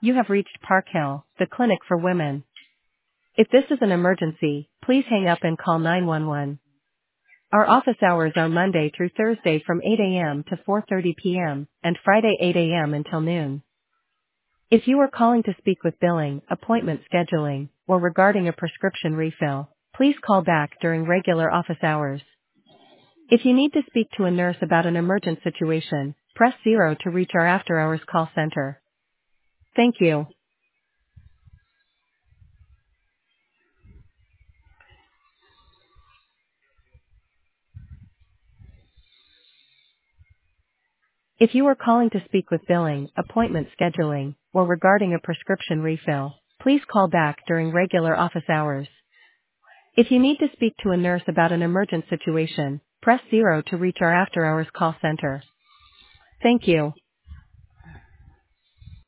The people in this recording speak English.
You have reached Park Hill, the clinic for women. If this is an emergency, please hang up and call 911. Our office hours are Monday through Thursday from 8 a.m. to 4:30 p.m. and Friday 8 a.m. until noon. If you are calling to speak with billing, appointment scheduling, or regarding a prescription refill, please call back during regular office hours. If you need to speak to a nurse about an emergent situation, press 0 to reach our after-hours call center. Thank you. If you are calling to speak with billing, appointment scheduling, or regarding a prescription refill, please call back during regular office hours. If you need to speak to a nurse about an emergent situation, press 0 to reach our after-hours call center. Thank you.